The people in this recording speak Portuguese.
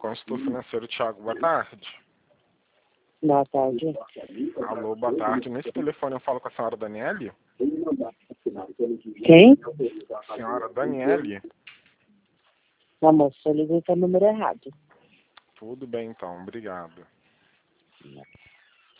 consultor financeiro Thiago, boa tarde. Boa tarde. Alô, boa tarde. Nesse telefone eu falo com a senhora Daniele? Quem? Senhora Daniele? Não, moço, eu liguei para o número errado. Tudo bem então, obrigado.